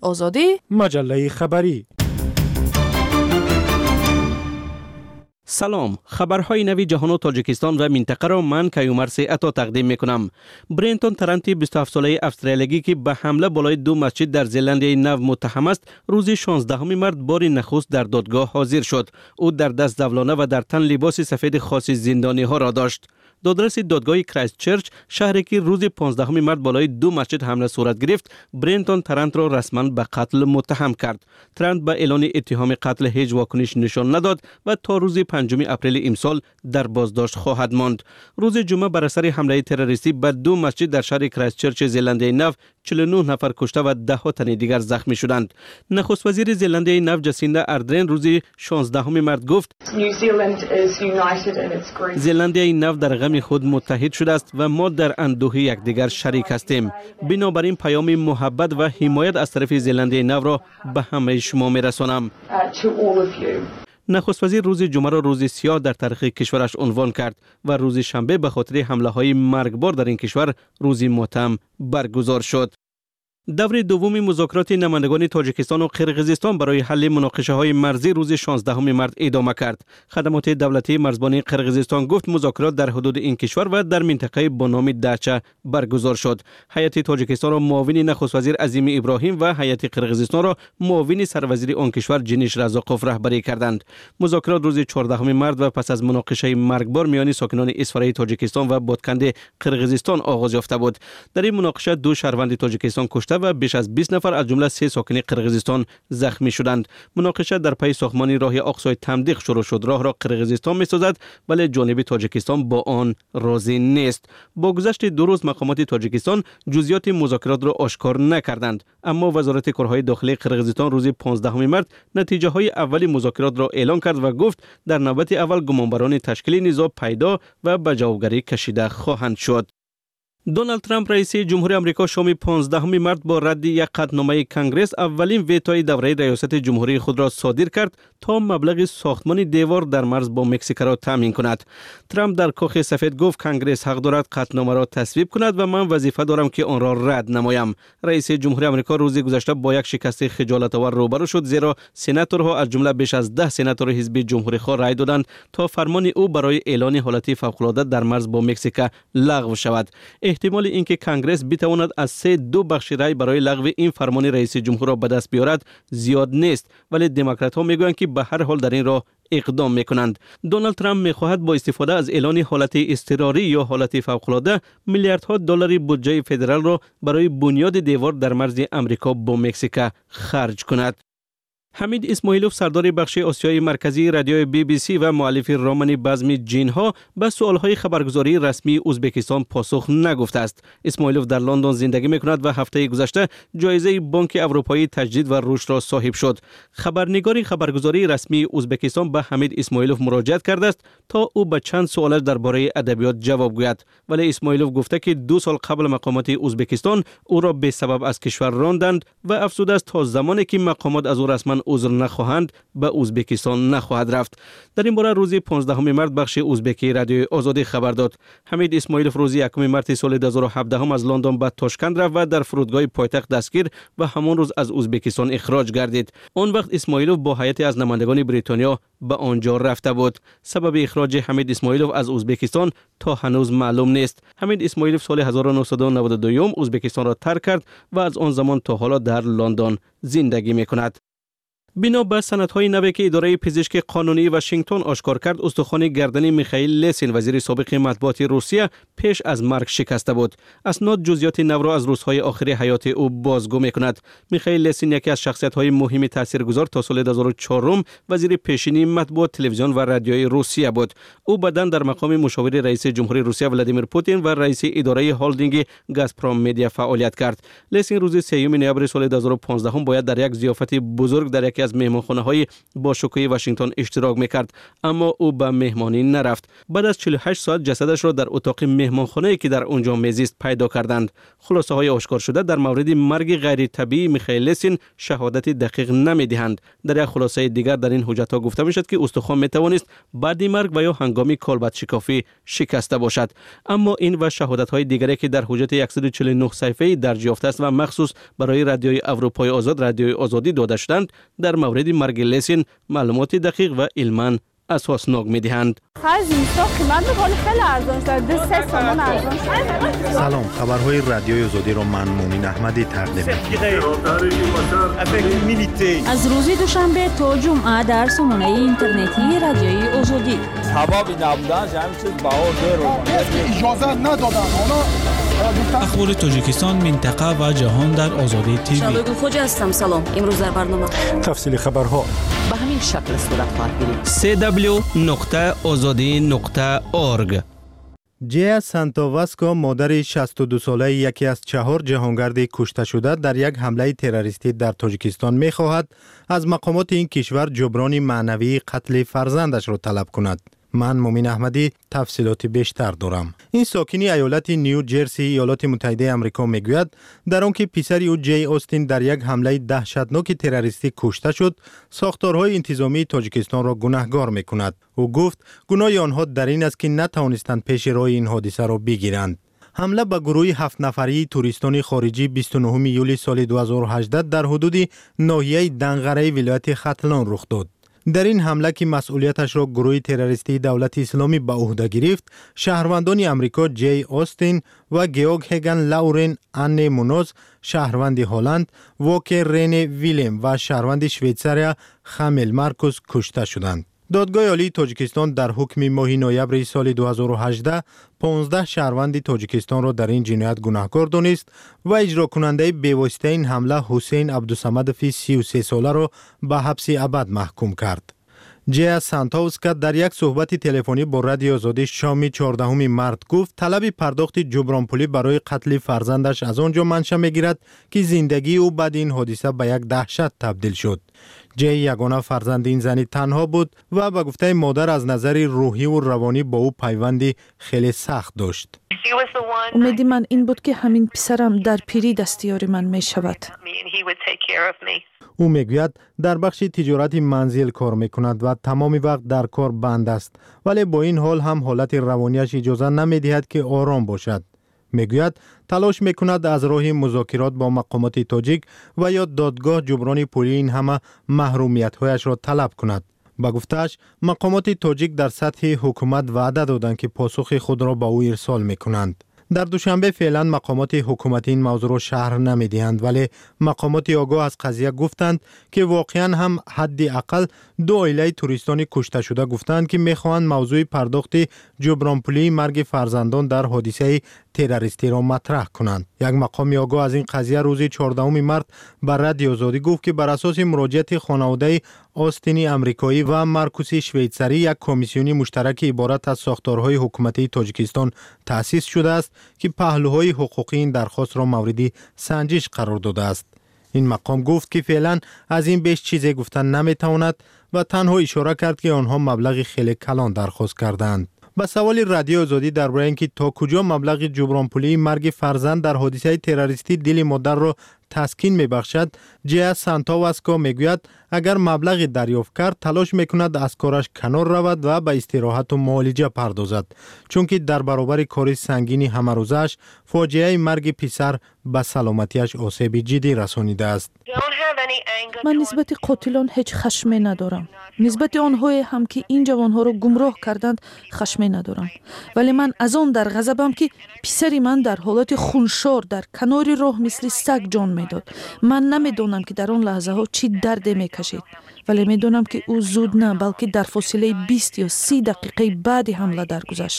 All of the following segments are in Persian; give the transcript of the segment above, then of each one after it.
آزادی، مجله خبری. سلام، خبرهای نوی جهان و تاجیکستان و منطقه را من کیومرث عطا تقدیم میکنم. برنتون ترنتی 27 ساله استرالیایی که به حمله بالای 2 مسجد در زلندیای نو متهم است، روز 16 مارس بار نخست در دادگاه حاضر شد. او در دست زولانه و در تن لباس سفید خاص زندانی ها را داشت. دادرس دادگاه کرایست چرچ، شهری که روز 15 مارس بالای 2 مسجد حمله صورت گرفت، برنتون ترنت را رسما به قتل متهم کرد. ترنت به اعلان اتهام قتل هیچ واکنش نشان نداد و تا روز 5 اپریل امسال در بازداشت خواهد ماند. روز جمعه بر اثر حمله تروریستی به 2 مسجد در شهر کرایست چرچ زلندیای نو 49 نفر کشته و 10 تن دیگر زخمی شدند. نخست وزیر زلندیای نو جسیندا اردرن روز 16 مارس گفت زلندیای نو در غم خود متحد شده است و ما در اندوه یکدیگر شریک هستیم. بنابراین پیام محبت و حمایت از طرف زلندیای نو را به همه شما میرسانم. نخست وزیر روز جمعه را روز سیاه در تاریخ کشورش عنوان کرد و روز شنبه به خاطر حمله های مرگبار در این کشور روز ماتم برگزار شد. دور دوم مذاکرات نمایندگان تاجیکستان و قرقیزستان برای حل مناقشه های مرزی روز 16 مارس ادامه کرد. خدمات دولتی مرزبانی قرقیزستان گفت مذاکرات در حدود این کشور و در منطقه با نام داچا برگزار شد. هیئت تاجیکستان را معاون نخست وزیر عظیم ابراهیم و هیئت قرقیزستان را معاون سروزیر آن کشور جنیش رزاقوف رهبری کردند. مذاکرات روز 14 مارس و پس از مناقشه مرگبار میان ساکنان اصفهان تاجیکستان و بادکند قرقیزستان آغاز یافته بود. در این مناقشه 2 شهروند تاجیکستان کشته و بیش از 20 نفر از جمله 3 ساکن قرقیزستان زخمی شدند. مناقشه در پی ساختمان راه اقصای تمدیق شروع شد. راه را قرقیزستان می‌سازد ولی جانب تاجیکستان با آن راضی نیست. با گذشت 2 روز مقامات تاجیکستان جزئیات مذاکرات را آشکار نکردند، اما وزارت کارهای داخلی قرقیزستان روز 15 مارس نتیجه های اولی مذاکرات را اعلام کرد و گفت در نوبت اول گمانبران تشکیل نزاع پیدا و به جوابگری کشیده خواهند شد. دونالد ترامپ رئیس جمهوری آمریکا شام 15 مارس با رد یک قطعنامه کنگره اولین ویتوی دوره ریاست جمهوری خود را صادر کرد تا مبلغ ساختمان دیوار در مرز با مکزیک را تامین کند. ترامپ در کاخ سفید گفت کنگره حق دارد قطعنامه را تصویب کند و من وظیفه دارم که آن را رد نمایم. رئیس جمهوری آمریکا روز گذشته با یک شکست خجالت‌آور روبرو شد، زیرا سناتورها از جمله بیش از 10 سناتور حزب جمهوری خواه رای دادند تا فرمان او برای اعلان حالت فوق‌العاده در مرز با مکزیک لغو شود. احتمال اینکه کنگره بتواند از 3-2 بخش رای برای لغو این فرمان رئیس جمهور را به دست بیارد زیاد نیست، ولی دموکرات ها میگویند که به هر حال در این راه اقدام میکنند. دونالد ترامپ میخواهد با استفاده از اعلان حالت اضطراری یا حالت فوق‌العاده میلیاردها دلار بودجه فدرال را برای بنیاد دیوار در مرز امریکا با مکزیک خرج کند. حمید اسماعیلوف سردار بخش آسیای مرکزی رادیوی BBC و مؤلف رمان بزم جین‌ها به سوال‌های خبرگزاری رسمی ازبکستان پاسخ نگفته است. اسماعیلوف در لندن زندگی می‌کند و هفته گذشته جایزه بانک اروپایی تجدید و رشد را صاحب شد. خبرنگار خبرگزاری رسمی ازبکستان به حمید اسماعیلوف مراجعه کرده است تا او به چند سوال درباره ادبیات جواب گوید، ولی اسماعیلوف گفته که 2 سال قبل مقامات ازبکستان او را به سبب از کشور راندند و افزوده است تا زمانی که مقامات از او رسما عذر نخواهند به ازبکستان نخواهد رفت. در این باره روز 15 مارس بخش ازبکی رادیو آزادی خبر داد. حمید اسماعیلوف روز 1 مارس سال 2017 از لندن به تاشکند رفت و در فرودگاه پایتخت دستگیر و همان روز از ازبکستان اخراج گردید. آن وقت اسماعیلوف با هیئتی از نمایندگان بریتانیا به آنجا رفته بود. سبب اخراج حمید اسماعیلوف از ازبکستان تا هنوز معلوم نیست. حمید اسماعیلوف سال 1992 ازبکستان را ترک کرد و از آن زمان تا حالا در لندن زندگی می‌کند. بنا به سندهای نوی که اداره پزشکی قانونی واشنگتن آشکار کرد، استخوان گردن میخائیل لسین وزیر سابق مطبوعات روسیه پیش از مرگ شکسته بود. اسناد جزئیات نو را از روزهای آخر حیات او بازگو میکند. میخائیل لسین یکی از شخصیت‌های مهم تاثیرگذار تا سال 2004 وزیر پیشین مطبوعات، تلویزیون و رادیوی روسیه بود. او بعداً در مقام مشاور رئیس جمهوری روسیه ولادیمیر پوتین و رئیس اداره هولدینگ گازپروم مدیا فعالیت کرد. لسین روز 3 نوامبر سال 2015 باید در یک ضیافت بزرگ در یکی از مهمانخانه‌های با شکوه واشنگتن اشتراک می‌کرد، اما او به مهمانی نرفت. بعد از 48 ساعت جسدش را در اتاق مهمانخانه‌ای که در اونجا میزیست پیدا کردند. خلاصه‌های آشکار شده در مورد مرگ غیر طبیعی میخائیل لسین شهادت دقیق نمی‌دهند. در یک خلاصه دیگر در این حجت‌ها گفته می‌شد که استخوان می‌توانست بعد مرگ و یا هنگام کالبد شکافی شکسته باشد. اما این و شهادت‌های دیگری که در حجت 149 صفحه‌ای درج یافته است و مخصوص برای رادیوی اروپای آزاد رادیوی آزادی داده شدند در مورد مرگ لسین معلومات دقیق و علما اساسناک می‌دهند. سلام، خبرهای رادیوی آزادی را من مومین احمدی تقدیم می‌کنم. از روز دوشنبه تا جمعه در سامانه اینترنتی رادیوی آزادی. اخبار تاجیکستان، منطقه و جهان در آزادی تیوی. شادو خوجا هستم. سلام. امروز در برنامه تفصیل خبرها به همین شکل صورت خواهد گرفت. www.azadi.org. جیا سانتوواسکو مادر 62 ساله یکی از 4 جهانگرد کشته شده در یک حمله تروریستی در تاجیکستان می‌خواهد از مقامات این کشور جبران معنوی قتل فرزندش را طلب کند. من مومین احمدی تفصیلات بیشتر دارم. این ساکنی ایالت نیو جرسی ایالات متحده آمریکا میگوید در آنکه پسر او جی آستین در یک حمله دهشتناک تروریستی کشته شد، ساختارهای انتظامی تاجیکستان را گناهکار میکند. او گفت گناه آنها در این است که نتوانستند پیش روی این حادثه را بگیرند. حمله به گروه 7 نفری توریستان خارجی 29 یولی سال 2018 در حدود ناحیه دنغره ولایت ختلان رخ داد. در این حمله که مسئولیتش را گروه تروریستی دولت اسلامی به عهده گرفت، شهروندان آمریکا جی آستین و گیوگ هگن لاورن ان مونوز شهروند هلند، واکر رین ویلم و شهروند شویتزاریا خامیل مارکوس کشته شدند. دادگاه عالی تاجیکستان در حکم ماه نوامبر سال 2018 15 شهروند تاجیکستان را در این جنایت گناهکار دانست و اجرا کننده بی‌واسطه این حمله حسین عبدالصمد فی 33 ساله را به حبس ابد محکوم کرد. جیا سانتوواسکو در یک صحبت تلفنی با رادیو آزادی شام 14 مارس گفت طلب پرداخت جبران پولی برای قتل فرزندش از آنجا منشأ میگیرد که زندگی او بعد این حادثه به یک دهشت تبدیل شد. جی یگانه فرزند این زنی تنها بود و به گفته مادر از نظر روحی و روانی با او پیوندی خیلی سخت داشت. امیدی من این بود که همین پسرم در پیری دستیار من می شود. او میگوید در بخش تجارت منزل کار میکند و تمام وقت در کار بند است، ولی با این حال هم حالت روانیش اجازه نمیدهد که آرام باشد. میگوید تلاش میکند از راه مذاکرات با مقامات تاجیک و یا دادگاه جبران پولی این همه محرومیت‌هایش را طلب کند. با گفته‌اش مقامات تاجیک در سطح حکومت وعده دادند که پاسخ خود را به او ارسال میکنند. در دوشنبه فعلا مقامات حکومتی این موضوع را شرح نمیدهند، ولی مقامات آگاه از قضیه گفتند که واقعا هم حداقل 2 عائله توریستان کشته شده گفتند که میخواهند موضوع پرداخت جبران پولی مرگ فرزندان در حادثه تروریستی را مطرح کنند. یک مقام آگاه از این قضیه روز 14 مارس بر رادیو آزادی گفت که بر اساس مراجعه خانواده آستینی امریکایی و مارکوسی شویتزاری یک کمیسیون مشترک عبارت از ساختارهای حکومتی تاجیکستان تأسیس شده است که پهلوهای حقوقی این درخواست را مورد سنجش قرار داده است. این مقام گفت که فعلا از این بیش چیزی گفتن نمیتواند و تنها اشاره کرد که آنها مبلغ خیلی کلان درخواست کردند. با سوال رادیو آزادی درباره اینکه تا کجا مبلغ جبران پولی مرگ فرزند در حادثه تروریستی دل مادر را تسکین میبخشد، جیا سانتوواسکو میگوید اگر مبلغ دریافت کرد تلاش میکند از کارش کنار رود و به استراحت و معالجه پردازد، چون که در برابر کار سنگین همه روزش فاجعه مرگ پسر به سلامتیش آسیب جدی رسانیده است. من نسبت قاتلان هیچ خشمی ندارم. نسبت آنهایی هم که این جوانها را گمراه کردند خشمی ندارم. ولی من از آن در غضبم که پسری من در حالت خونشار در کنار راه مثل سگ جان میداد. من نمیدونم که در آن لحظه ها چی درد میکشید، ولی میدونم که او زود نه بلکه در فاصله 20 یا 30 دقیقه بعد حمله درگذشت.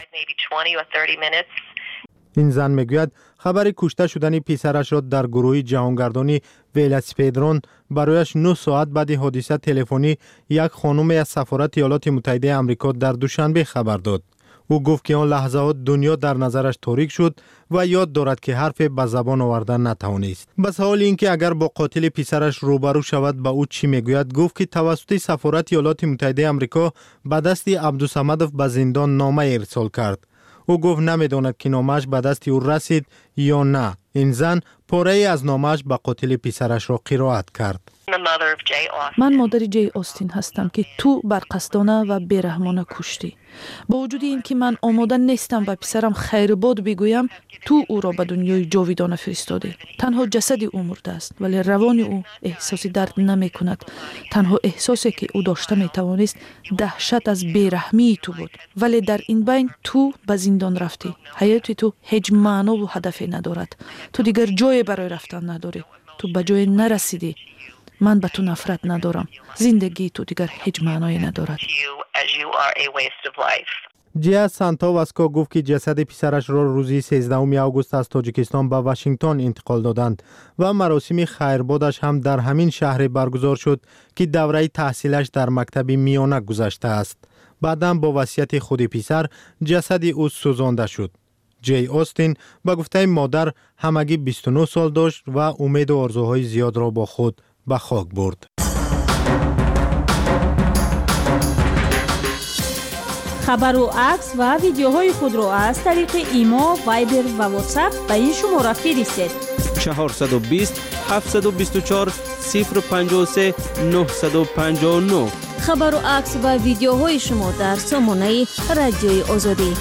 این زن میگوید خبر کشته شدن پسرش را در گروه جهانگردانی ویلاسپیدرون برایش 9 ساعت بعد حادثه تلفنی یک خانم از سفارت ایالات متحده آمریکا در دوشنبه خبر داد. او گفت که آن لحظات دنیا در نظرش تاریک شد و یاد دارد که حرف به زبان آوردن نتوانست. به سوال اینکه اگر با قاتل پسرش روبرو شود به او چی میگوید، گفت که توسط سفارت ایالات متحده آمریکا به دست عبدالصمدوف به زندان نامه ارسال کرد. او گفت نمیداند که نامش به دست او رسید یا نه. این زن پاره از نامش به قاتل پسرش را قرائت کرد. من مادر جی آستین هستم که تو برقصدانه و بیرحمانه کشتی. با وجود این که من آماده نیستم به پسرم خیرباد بگویم، تو او را به دنیای جاویدانه فرستادی. تنها جسد او مرده است ولی روان او احساس درد نمی کند. تنها احساسی که او داشته می توانست دهشت از بیرحمی تو بود. ولی در این بین تو به زندان رفتی. حیات تو هیچ معنا و هدفی ندارد. تو دیگر جای برای رفتن نداری. تو به جای نرسیدی. من به تو نفرت ندارم. زندگی تو دیگر هیچ معنایی ندارد. جیا سانتوواسکو گفت که جسد پسرش را روز 13 آگوست از تاجیکستان به واشنگتن انتقال دادند و مراسم خیربادش هم در همین شهر برگزار شد که دوره تحصیلش در مکتب میانه گذشته است. بعداً با وصیت خود پسر جسد او سوزانده شد. جی آستین با گفته مادر همگی 29 سال داشت و امید و آرزوهای زیاد را با خود به خاک برد. خبر و عکس و ویدیوهای خود را از طریق ایما، وایبر و واتساپ به این شماره فرستید. 420 724 053 959. خبر و عکس و ویدیوهای شما در سامانه رادیوی آزادی.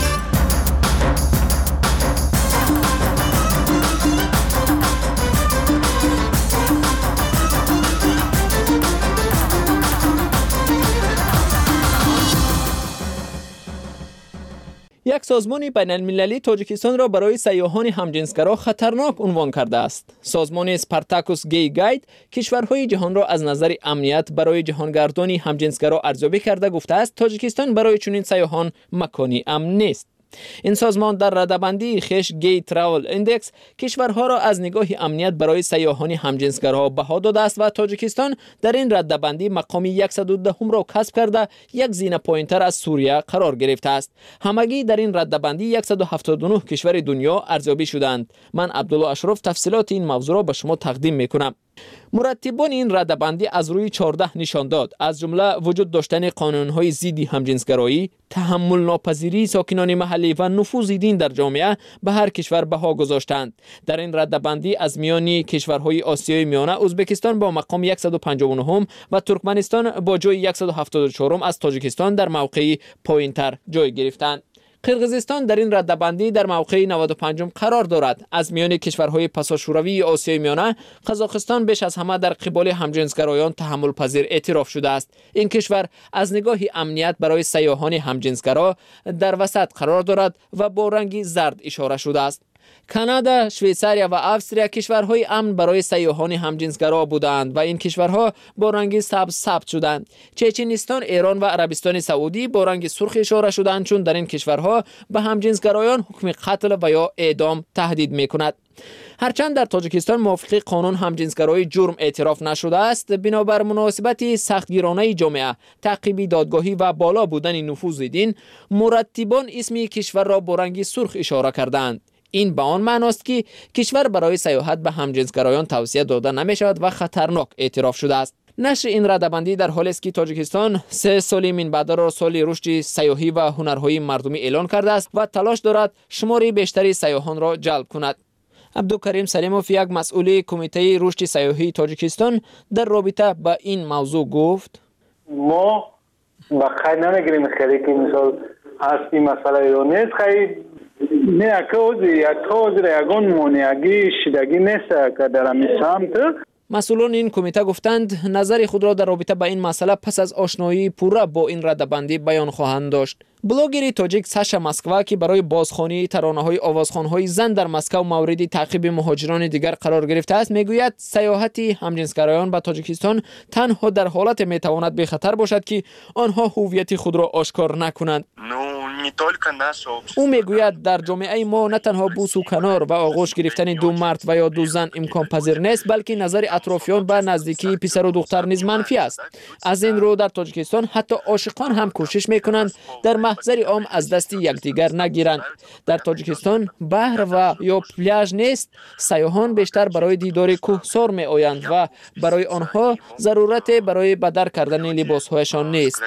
یک سازمان بین المللی تاجیکستان را برای سیاحان همجنسگرا خطرناک عنوان کرده است. سازمان اسپارتاکوس گی گاید کشورهای جهان را از نظر امنیت برای جهانگردانی همجنسگرا ارزیابی کرده گفته است تاجیکستان برای چنین سیاحان مکانی امن نیست. این سازمان در رده‌بندی خش گی تراول ایندکس کشورها را از نگاه امنیت برای سیاحان همجنسگرا بها داده است و تاجیکستان در این رده‌بندی مقام 110 را کسب کرده یک زینه پایین‌تر از سوریه قرار گرفته است. همگی در این رده‌بندی 179 کشور دنیا ارزیابی شدند. من عبدالله اشرف تفصیلات این موضوع را به شما تقدیم می‌کنم. مرتبان این رده‌بندی از روی 14 نشان داد، از جمله وجود داشتن قانون‌های ضد همجنسگرایی، تحمل ناپذیری ساکنان محلی و نفوذ دین در جامعه به هر کشور بها گذاشتند. در این رده‌بندی از میان کشورهای آسیای میانه ازبکستان با مقام 159 و ترکمنستان با جای 174 از تاجیکستان در موقع پایین‌تر جای گرفتند. قرقیزستان در این رده‌بندی در موقع 95 قرار دارد. از میان کشورهای پساشوروی آسیای میانه قزاقستان بیش از همه در قبال همجنسگرایان تحمل پذیر اعتراف شده است. این کشور از نگاه امنیت برای سیاحان همجنسگرا در وسط قرار دارد و با رنگ زرد اشاره شده است. کانادا، شویساریا و افسریا کشورهای امن برای سیاحان همجنسگرا بودند و این کشورها با رنگ سبز ثبت شدند. چچنستان، ایران و عربستان سعودی با رنگ سرخ اشاره شدند چون در این کشورها به همجنسگرایان حکم قتل و یا اعدام تهدید می‌کند. هرچند در تاجیکستان موافق قانون همجنسگرایی جرم اعتراف نشده است، بنابر مناسبت سختگیرانه جامعه، تعقیب دادگاهی و بالا بودن نفوذ دین، مرتبان اسم کشور را با رنگ سرخ اشاره کردند. این به آن معناست که کشور برای سیاحت به همجنسگرایان توصیه داده نمی شود و خطرناک اعتراف شده است. نشر این رده‌بندی در حالی است که تاجیکستان 3 سال من بعد را سال رشد سیاحی و هنرهای مردمی اعلان کرده است و تلاش دارد شمار بیشتری سیاحان را جلب کند. عبدالکریم سلیموف، یک مسئول کمیته رشد سیاحی تاجیکستان، در رابطه با این موضوع گفت: ما با خیر نمیگیریم خیلی که مثال هست این مسئله یا نیست، خیلی نه اکوزی یگان مانعگی شدگی نیست که در همی سمت. مسئولان این کمیته گفتند نظر خود را در رابطه با این مسئله پس از آشنایی پوره با این رده‌بندی بیان خواهند داشت. بلاگر تاجیک ساشا مسکوا که برای بازخوانی ترانه‌های آوازخوان‌های زن در مسکو مورد تعقیب مهاجران دیگر قرار گرفته است، میگوید سیاحت همجنسگرایان به تاجیکستان تنها در حالت میتواند به خطر باشد که آنها هویت خود را آشکار نکنند. او میگوید در جامعه ما نه تنها بوس و کنار و آغوش گرفتن دو مرد و یا دو زن امکان پذیر نیست، بلکه نظر اطرافیان به نزدیکی پسر و دختر نیز منفی است. از این رو در تاجیکستان حتی عاشقان هم کوشش میکنند در محضر عام از دست یکدیگر نگیرند. در تاجیکستان بحر و یا پلاژ نیست، سیاحان بیشتر برای دیدار کوهسار می آیند و برای آنها ضرورت برای بدر کردن لباسهایشان نیست.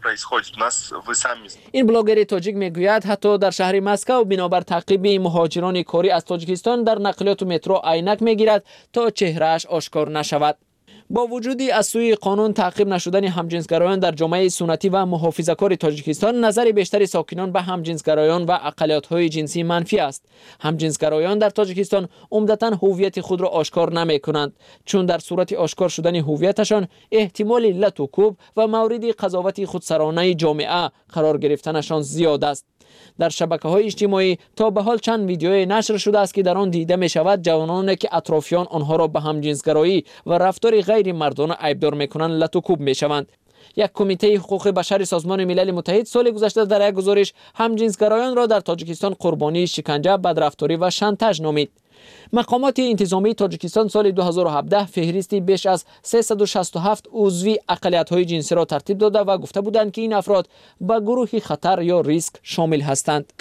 این بلاگر تاجیک میگوید حتی در شهر مسکو بنابر تعقیب مهاجران کاری از تاجیکستان در نقلیات مترو عینک میگیرد تا چهرهش آشکار نشود. با وجودی از سوی قانون تعقیب نشدن همجنسگرایان در جامعه سنتی و محافظه‌کار تاجیکستان، نظر بیشتر ساکنان به همجنسگرایان و اقلیت‌های جنسی منفی است. همجنسگرایان در تاجیکستان عمدتاً هویت خود را آشکار نمی‌کنند، چون در صورت آشکار شدن هویتشان احتمال لط و کوب و مورد قضاوت خودسرانه جامعه قرار گرفتنشان زیاد است. در شبکه‌های اجتماعی تا به حال چند ویدیوی نشر شده است که در آن دیده می شود جوانانی که اطرافیان آنها را به همجنسگرایی و رفتار غیر مردانه عیبدار می‌کنند لط و کوب می‌شوند. یک کمیته حقوق بشر سازمان ملل متحد سال گذشته در یک گزارش همجنسگرایان را در تاجیکستان قربانی شکنجه، بدرفتاری و شانتاژ نامید. مقامات انتظامی تاجیکستان سال 2017 فهرستی بیش از 367 عضوی اقلیت‌های جنسی را ترتیب داده و گفته بودند که این افراد به گروه خطر یا ریسک شامل هستند.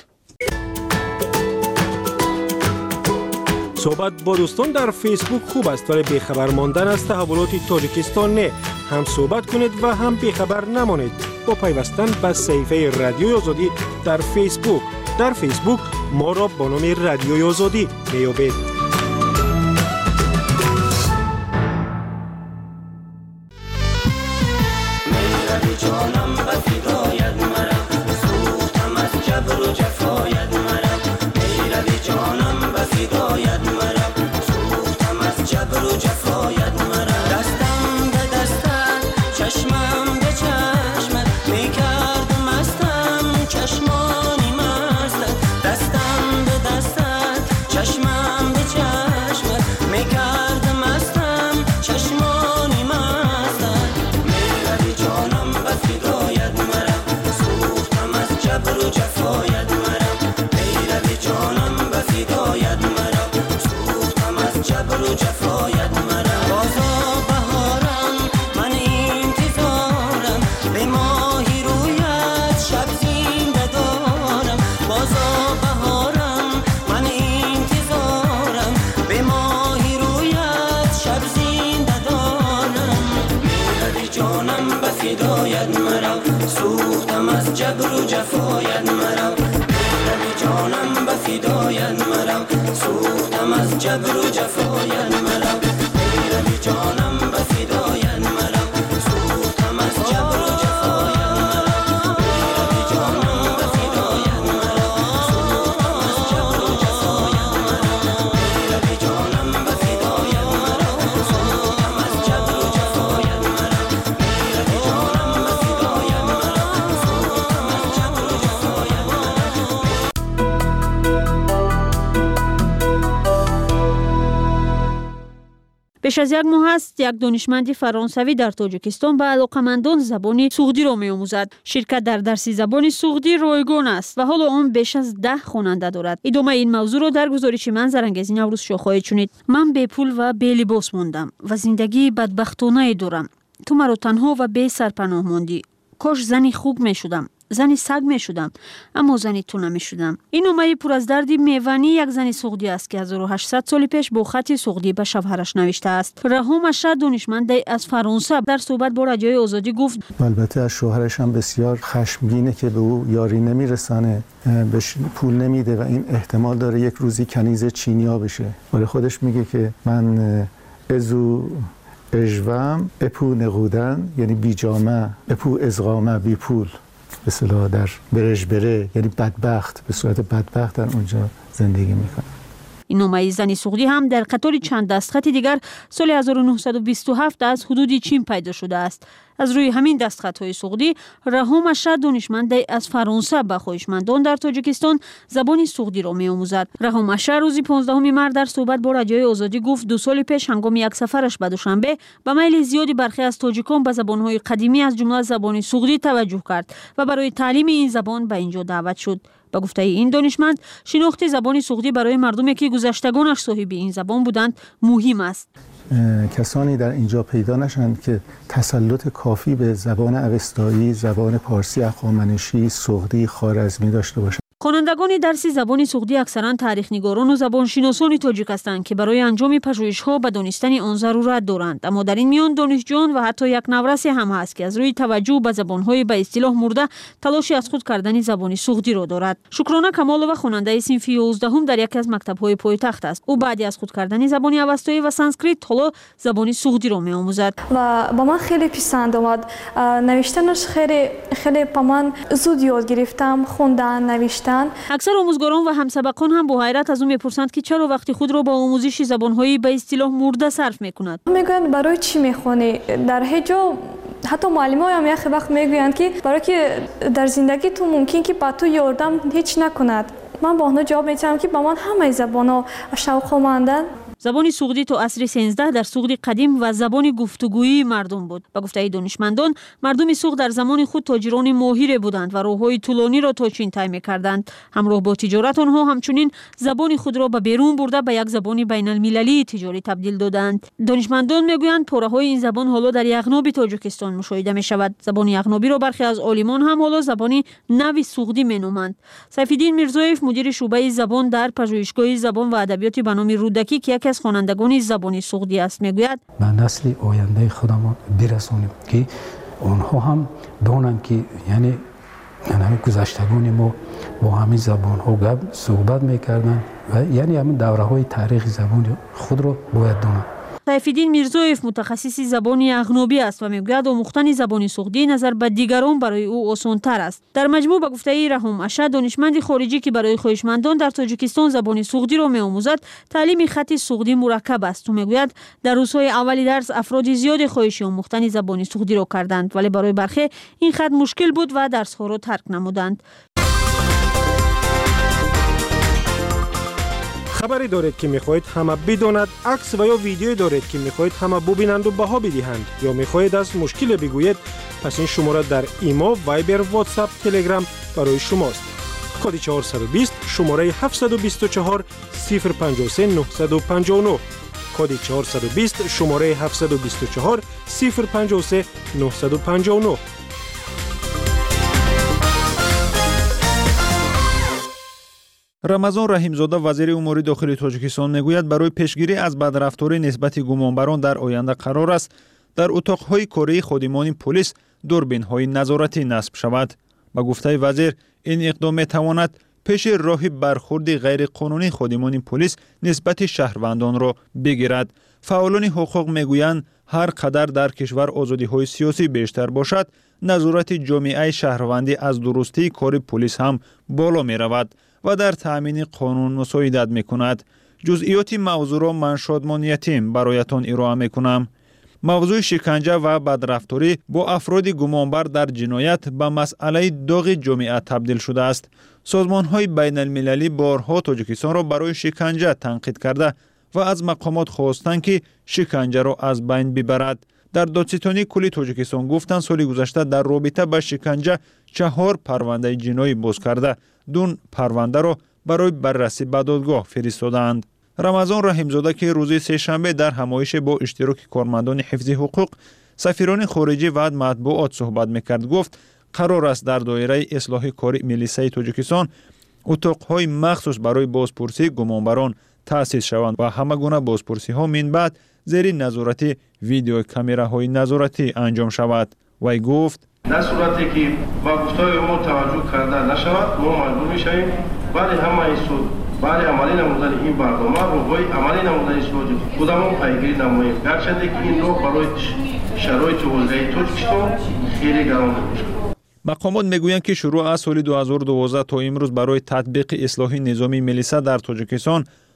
صحبت با دوستان در فیسبوک خوب است، ولی بیخبر ماندن از تحولات تاجیکستان نه. هم صحبت کنید و هم بیخبر نمانید با پیوستن به صفحه رادیوی آزادی در فیسبوک. در فیسبوک ما را با نام رادیوی آزادی میابید. بیش از یک ماه است یک دانشمند فرانسوی در تاجیکستان به علاقمندان زبان سوغدی را می‌آموزد. شرکت در درس زبان سوغدی رایگان است و حالا آن بیش از 10 خواننده دارد. ادامه این موضوع را در گزارش منظرانگیز نوروز شاه خواهید شنید. من بی پول و بی لباس ماندم و زندگی بدبختانه دارم. تو مرا تنها و بی سرپناه ماندی. کاش زنی خوب می‌شدم. زنی سگ می شدم، اما زنی تو نمی شدم. این نامه پر از درد میوانی یک زن سوغدی است که 1800 سال پیش با خط سوغدی به شوهرش نوشته است. رحم اشرف دانشمند از فرانسه در صحبت با رادیوی آزادی گفت البته از شوهرش هم بسیار خشمگینه که به او یاری نمیرسانه، بهش پول نمیده و این احتمال داره یک روزی کنیز چینیا بشه. ولی خودش میگه که من ازو اجوام اپو نقودن، یعنی بی جامه، اپو ازغامه، بی پول، به اصطلاح در برش بره، یعنی بدبخت، به صورت بدبخت در اونجا زندگی میکنه. این نامه زنی سوغدی هم در قطار چند دستخط دیگر سال 1927 از حدود چین پیدا شده است. از روی همین دستخط‌های سوغدی رهام اشرف دانشمند از فرانسه به خواهشمندان در تاجیکستان زبان سوغدی را می‌آموزد. رهام اشرف روز 15 مارس در صحبت با رادیوی آزادی گفت 2 سال پیش هنگام یک سفرش به دوشنبه به میل زیادی برخی از تاجیکان به زبان‌های قدیمی از جمله زبان سوغدی توجه کرد و برای تعلیم این زبان به اینجا دعوت شد. با گفته این دانشمند شناخت زبان سوغدی برای مردمی که گذشتگانش صاحب این زبان بودند مهم است. کسانی در اینجا پیدا نشند که تسلط کافی به زبان اوستایی، زبان پارسی هخامنشی، سوغدی، خوارزمی داشته باشند. خوانندگان درس زبان سوغدی اکثرا تاریخ‌نگاران و زبانشناسان تاجیک هستند که برای انجام پژوهش‌ها به دانستن آن ضرورت دارند، اما در این میان دانشجویان و حتی یک نورسی هم هست که از روی توجه به زبان‌های به اصطلاح مرده تلاشی از خود کردن زبان سوغدی را دارد. شکرانه کمالова خواننده صنف 11 در یکی از مکتب‌های پایتخت است. او بعد از خود کردن زبان اوستایی و سانسکریت حالا زبان سوغدی را می‌آموزد. و با من خیلی پسند آمد. نوشتنش خیلی با من زود یاد گرفتم، خوندن، نوشتن. اکثر آموزگاران و همسبقان هم با حیرت از او میپرسند که چرا وقتی خود را با آموزش زبان‌های به اصطلاح مرده صرف میکند. میگویند برای چی میخونی؟ در هیچ جا حتی معلم‌ها هم یک وقت میگویند که برای که در زندگی تو ممکن که با تو یاردم هیچ نکند. من با آنها جواب میدم که با من همه زبان‌ها شوق‌مندند. زبان سوغدی تا عصر 13 در سوغد قدیم و زبان گفتگویی مردم بود. با گفته دانشمندان مردم سوغد در زمان خود تاجران ماهر بودند و راه‌های طولانی را تا چین طی می‌کردند. همراه با تجارت آنها همچنین زبان خود را به بیرون برده به یک زبان بین‌المللی تجاری تبدیل دادند. دانشمندان میگویند پاره‌های این زبان حالا در یغناب تاجیکستان مشاهده می‌شود. زبان یغنابی را برخی از عالمان هم حالا زبان نو سوغدی می‌نامند. سیف‌الدین میرزایف مدیر شعبه زبان در پژوهشگاه زبان و ادبیات به نام رودکی که از خوانندگان زبان سوغدی است میگوید به نسل آینده خودمان برسونیم که آنها هم دانند که یعنی گذشتگان ما با همین زبان ها صحبت میکردند و یعنی همین دوره های تاریخ زبان خود را باید دانند. سیف‌الدین میرزایف متخصص زبان یغنابی است و میگوید آموختن زبان سوغدی نظر به دیگران برای او آسان‌تر است. در مجموع به گفته رهام اشرف دانشمند خارجی که برای خواهشمندان در تاجیکستان زبان سوغدی را می‌آموزد، تعلیم خط سوغدی مرکب است. او میگوید در روزهای اول درس افراد زیاد خواهش آموختن زبان سوغدی را کردند ولی برای برخی این خط مشکل بود و درس‌ها را ترک نمودند. خبری دارید که میخواهید همه بداند، عکس و یا ویدیویی دارید که میخواهید همه ببینند و بها بدهند یا میخواهید از مشکل بگویید، پس این شماره در ایما، وایبر، واتساپ، تلگرام برای شماست. کد 420 شماره 724 053 959 کد 420 شماره 724 053 959. рамазон раҳимзода вазири умури дохили тоҷикистон мегӯяд барои пешгирӣ аз бадрафторӣ нисбати гумонбарон дар оянда қарор аст дар утоқҳои кории ходимони полис дурбинҳои назоратӣ насб шавад. ба гуфтаи вазир ин иқдом метавонад пеши роҳи бархурди ғайриқонунӣ ходимони полис нисбати шаҳрвандонро бигирад. фаъолони ҳуқуқ мегӯянд ҳар қадар дар кишвар озодиҳои сиёсӣ бештар бошад, назорати ҷомеаи шаҳрвандӣ аз дурустии кори полис ҳам боло меравад و در تأمین قانون مساعدت میکند. جزئیات موضوع را من شادمان یتیم برایتان ارائه میکنم. موضوع شکنجه و بدرفتاری با افراد گمانبر در جنایت به مسئله داغ جامعه تبدیل شده است. سازمان های بین المللی بارها تاجیکستان را برای شکنجه تنقید کرده و از مقامات خواستند که شکنجه را از بین ببرد. در دادستانی کلی تاجیکستان گفتند سال گذشته در رابطه با شکنجه 4 پرونده جنایی باز کرده، 2 پرونده را برای بررسی به دادگاه فرستادند. رمضان رحیمزاده که روز سه‌شنبه در همایش با اشتراک کارمندان حفظ حقوق، سفیران خارجی و مطبوعات صحبت میکرد، گفت قرار است در دایره اصلاح کاری میلیسای تاجیکستان اتاق‌های مخصوص برای بازپرسی گمانبران تأسیس شوند و همه گونه بازپرسی ها من بعد زیر نظارت ویدیو کامراهای نظارتی انجام شود. وی گفت در صورتی که با گفتهای ما توجه کرده نشود ما مجبور میشویم برای همه این سود برای عملی نمودن این برنامه روی عملی نمودن سود خودمون پیگیری نماییم، گرچه که این رو برای شرایط وضعی تاجیکستان خیلی گران میشه. مقامات میگویند که شروع از سال 2012 تا امروز برای تطبیق اصلاح نظامی میلیسا در تاجیکستان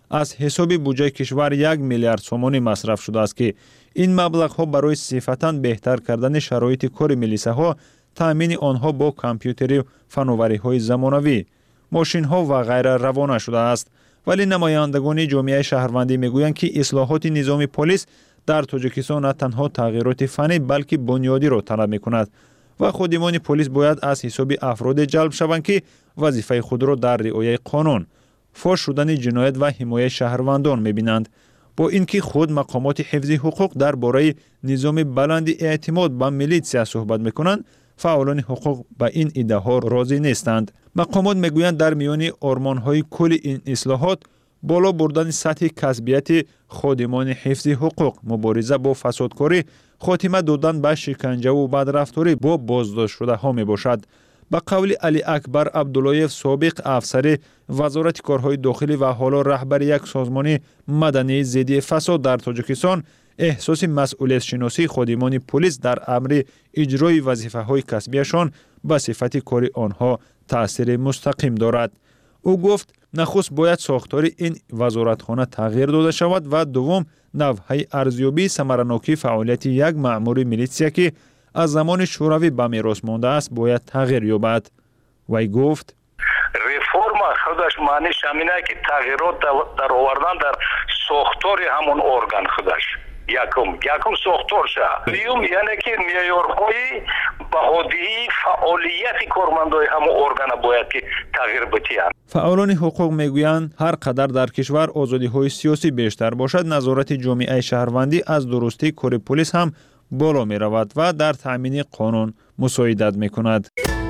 از حساب بودجه کشور 1 میلیارد سومانی مصرف شده است که این مبلغ‌ها برای صفتاً بهتر کردن شرایط کار ملیسه‌ها، تامین آنها با کامپیوتر و فناوری‌های زمانوی، ماشین‌ها و غیره روانه شده است. ولی نمایندگان جامعه شهروندی میگویند که اصلاحات نظام پلیس در تاجیکستان نه تنها تغییرات فنی بلکه بنیادی را طلب می‌کند و خادمان پلیس باید از حساب افراد جلب شوند که وظیفه خود را در رعایت قانون، فاش شدن جنایت و حمایت شهروندان می‌بینند. با اینکه خود مقامات حفظ حقوق درباره نظام بلند اعتماد به میلیسیا صحبت می‌کنند، فعالان حقوق به این ایده‌ها راضی نیستند. مقامات میگویند در میان آرمان‌های کل این اصلاحات بالا بردن سطح کسبیت خادمان حفظ حقوق، مبارزه با فسادکاری، خاتمه دادن به شکنجه و بدرفتاری با بازداشت شده ها می باشد. به قول علی اکبر عبداللهیف، سابق افسر وزارت کارهای داخلی و حالا رهبر یک سازمان مدنی ضد فساد در تاجیکستان، احساس مسئولیت شناسی خادمان پلیس در امر اجرای وظیفه های کسبیشان به صفت کار آنها تأثیر مستقیم دارد. او گفت نخست باید ساختار این وزارتخانه تغییر داده شود و دوم نوع ارزیابی ثمرناکی فعالیت یک مأمور میلیسیا که از زمان شوروی به میراث مانده است باید تغییر یابد. وی گفت رفرم خودش معنیش همینه که تغییرات در آوردن در ساختار همون ارگان خودش. یکم ساختار شد. دوم یعنی که معیارهای بهادی فعالیت کارمندای همون ارگان باید که تغییر بدهند. فعالان حقوق میگویند هر قدر در کشور آزادی‌های سیاسی بیشتر باشد، نظارت جامعه شهروندی از درستی کار پلیس هم بالا می رود و در تأمین قانون مساعدت می کند.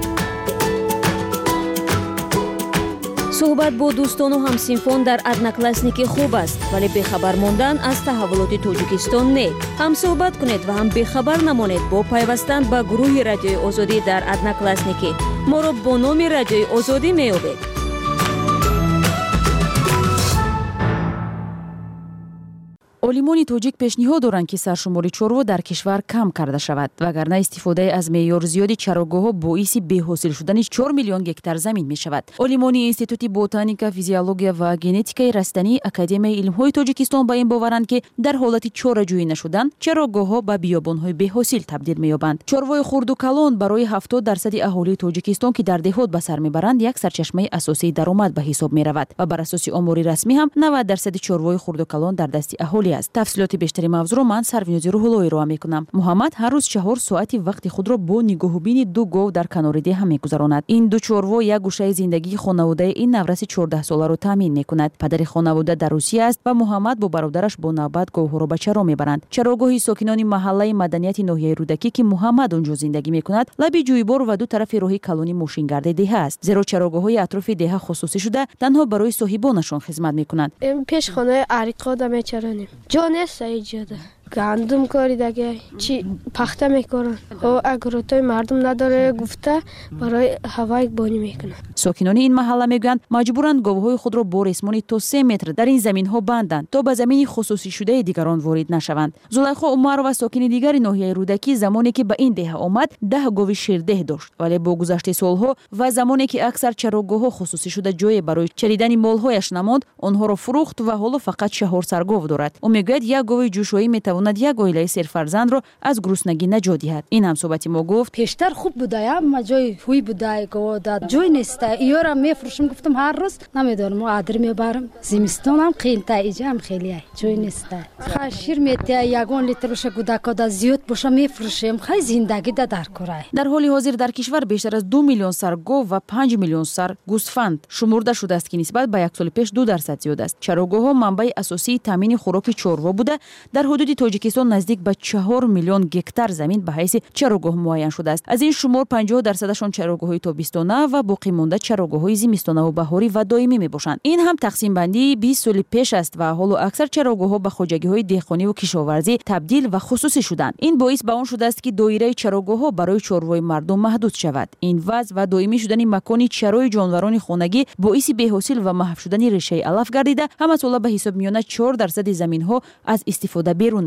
صحبت با دوستان و همسینفان در ادناکلاسنیکی خوب است، ولی بخبر ماندن از تحولات تاجیکستان نه. هم صحبت کنید و هم بخبر نمانید با پیوستن به گروه رادیوی آزادی در ادناکلاسنیکی. ما را با نام رادیوی آزادی می‌یابید. علمان تاجیک پیشنهاد دارند که سرشماری چروا در کشور کم کرده شود وگرنه استفاده از معیار زیادی چراگاه‌ها باعث بی‌حاصل شدن 4 میلیون گکتار زمین می شود. علمان انستیتوت بوتانیکا، فیزیولوژیا و ژنتیکای رستنی اکادمی علم‌های تاجیکستان با این باورند که در حالت چاره‌جویی نشدن چراگاه‌ها به بیابان‌های بی‌حاصل تبدیل می‌یابند. چروای خرد و کلان برای 70% اهالی تاجیکستان که در دهات به سر میبرند یک سرچشمه اساسی درآمد به حساب می‌رود و بر اساس آمار رسمی هم 90% چروای خرد و کلان در دست اهالی است. تفصیلات بیشتری موضوع را من سروینوزی روح‌اللهی را میکنم. محمد هر روز 4 ساعتی وقت خود را با نگاهبین 2 گاو در کنار ده میگذراند. این 2 چروا یک گوشه زندگی خانواده این نورس 14 ساله را تامین میکند. پدر خانواده در روسیه است و محمد با برادرش با نوبت گاوها را به چرا میبرند. چراگاه ساکنان محله مدنیت ناحیه رودکی که محمد آنجا زندگی میکند لبی جویبار و 2 طرف راهی کلونی موشینگرد ده است. زیرا چراگاه‌های اطراف ده خصوصی شده تنها برای صاحبانشان خدمت میکنند. پیش خانه عریقا دم چرانیم. جانست ایجاده گندم کاری دیگه چی پخته میکنن و اگروتای مردم نداره گفته برای هوای بانی میکنن. ساکنان این محله میگویند مجبورند گاوهای خود را با رسمانی تا 3 متر در این زمین ها بندند تا به زمین خصوصی شده دیگران وارد نشوند. زلیخا عمر و ساکن دیگر ناحیه رودکی زمانی که به این ده آمد 10 گاو شیرده داشت، ولی با گذشت سالها و زمانی که اکثر چراگاه‌ها خصوصی شده جای برای چریدن مالهایش نماند، آنها را فروخت و حالا فقط 4 سر گاو دارد. او میگوید یک گاو جوشایی میتواند یک عائله سرفرزند را از گرسنگی نجات دهد. این هم صحبتی ما گفت پیشتر خوب بوده، اما جای خوبی بوده گاو داد جای نیست. ایارا میفروشم گفتم هر روز نمیدونم عادر میبرم زمستونم قینتا ایجام خیلی جای نیست. خشیر میته یگان لیترش گوداکا زیاد باشه میفروشم خیلی زندگی در کره. در حال حاضر در کشور بیشتر از 2 میلیون سر گاو و 5 میلیون سر گوسفند شمرده شده است که نسبت به 1 سال پیش 2% زیاد است. چراگاه‌ها منبع اساسی تامین خوراک چروا بوده. در حدود تاجیکستان نزدیک به 4 میلیون گکتار زمین به حیث چراگاه معین شده است. از این شمار 50% چراگاه‌های تابستانه و باقی مانده چراگاه‌های زمستانه و بهاری و دائمی میباشند. این هم تقسیم بندی 20 سال پیش است و حالا اکثر چراگاه‌ها به خواجگی‌های دهقانی و کشاورزی تبدیل و خصوصی شدند. این باعث به آن شده است که دایره چراگاه‌ها برای چروای مردم محدود شود. این وضع و دائمی شدن مکان چرای جانوران خانگی باعث بی‌حاصل و محو شدن ریشه علف گردیده هم از به حساب میانه 4% زمین‌ها از استفاده بیرون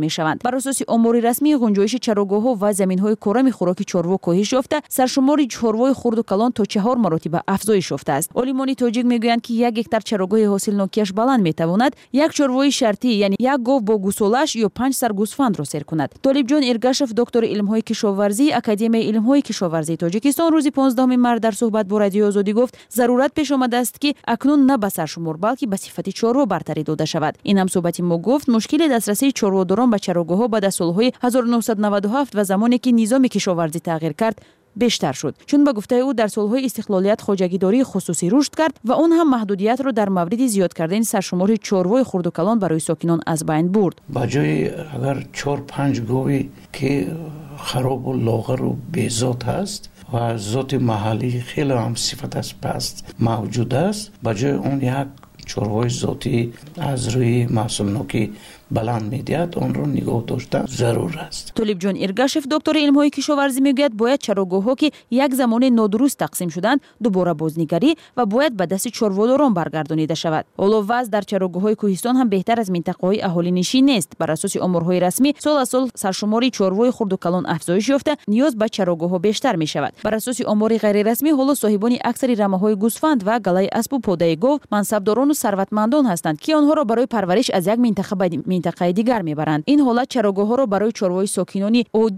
мешаванд. Бар асоси омори расмии ғунҷоиши чарогаҳҳо ва заминҳои корами хӯроки чорво коҳиш ёфта, саршумори чорвои хурду калон то 4 маротиба афзоиш ёфтааст. Олимони тоҷик мегӯянд, ки 1 гектар чарогаҳи ҳосилнокиаш баланд метавонад як чорвои шартӣ, яъне як гов бо гусолаш ё 5 сар гӯсфандро сер кунад. Толибҷон Иргашев, доктори илмҳои кишоварзӣ, Академияи илмҳои кишоварзии Тоҷикистон, рӯзи 15 март дар суҳбат бо Радиои Озодӣ гуфт, зарурат пеш омадааст, ки акнун на ба саршумор, балки ба сифати чорво бартарӣ дода шавад. Ин ҳамсӯҳбати мо гуфт, мушкили дастрасии чорводорон ба чарогаҳҳо баъд аз солҳои 1997 ва замоне ки низоми кишоварзӣ тағйир кард бештар шуд. Чун ба гуфтаи ӯ дар солҳои истиқлолият хоҷагидории хусусӣ рушд кард ва он ҳам маҳдудиятро дар мавриди зиёд кардани саршумори чорвои хурдукалон барои сокинон аз байн бурд. ба ҷои агар 4-5 гови ки харобу лоғару безот ҳаст ва зоти маҳаллӣ хеле ҳам сифаташ паст мавҷуд аст, ба ҷои он як чорвои зотӣ аз рӯи маҳсулнокӣ баланд медиҳад, онро нигоҳ доштан зарур аст. Толибҷон Иргашев, доктори илмҳои кишоварзӣ, мегӯяд, бояд чарогаҳҳо, ки як замоне нодуруст тақсим шуданд, дубора бознигарӣ ва бояд ба дасти чорводорон баргардонида шавад. ҳоло вазъ дар чарогаҳҳои кӯҳистон ҳам беҳтар аз минтақаҳои аҳолинишин нест. Бар асоси оморҳои расмӣ, сол аз сол саршумори чорвои хурдукалон афзоиш ёфта, ниёз ба чарогаҳҳо бештар мешавад. Бар асоси омори ғайрирасмӣ, ҳоло соҳибони аксари рамаҳои гӯсфанд ва галаи аспу подаи гов мансабдорону сарватмандон ҳастанд, ки онҳоро барои парвариш аз як минтақа ба минтақаи дигар мебаранд. Ин ҳолат чарогаҳҳоро барои чорвои сокинони